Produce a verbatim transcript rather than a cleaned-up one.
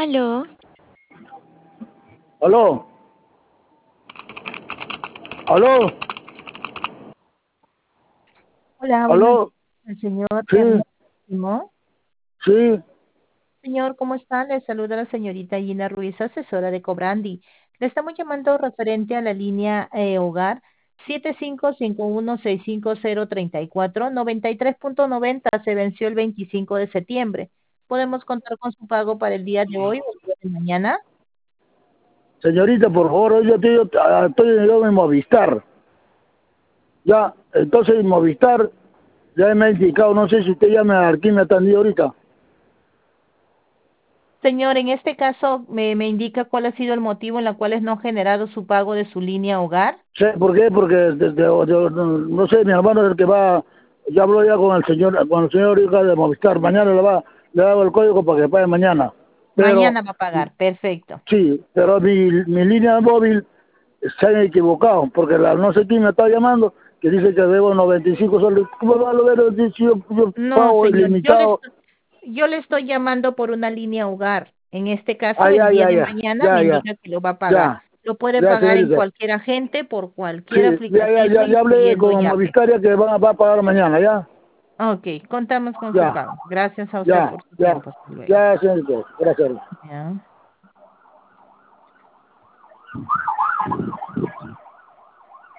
Aló. Aló. Aló. Hola, buenos días, Aló. el señor Sí, Ernesto. sí. Señor, ¿cómo está? Le saluda la señorita Gina Ruiz, asesora de Cobrandi. Le estamos llamando referente a la línea eh, hogar siete cinco cinco uno seis cinco cero tres cuatro noventa y tres punto noventa. Se venció el veinticinco de septiembre. ¿Podemos contar con su pago para el día de hoy o el día de mañana? Señorita, por favor, yo estoy, yo estoy yo en Movistar. Ya, entonces en Movistar ya me ha indicado, no sé si usted ya me, aquí me atendió ahorita. Señor, en este caso me, me indica cuál ha sido el motivo en el cual no ha generado su pago de su línea hogar. ¿Sé por qué? Porque de- de- de- no sé, mi hermano es el que va, ya habló ya con el señor, con el señor hija de Movistar. Mañana le va, le hago el código para que pague mañana. Pero Mañana va a pagar, perfecto. sí, pero mi, mi línea móvil se han equivocado, porque la no sé quién me está llamando, que dice que debo noventa y cinco soles. ¿Cómo va a ver si yo, yo No, pago señor, yo le, ilimitado? estoy- yo le estoy llamando por una línea hogar. En este caso, Ah, el ya, día ya, de ya, mañana me ya, ya, indica que lo va a pagar. ya, Lo puede ya, pagar en señorita. cualquier agente, por cualquier Sí, ya, ya, aplicativo, ya, ya hablé incluyendo con Yape. Movistaria que van a, va a pagar mañana, ¿ya? Ok, contamos con su Ya, pago. Gracias a usted ya, por su ya, tiempo. Hasta luego. ya, señorita, gracias. Ya.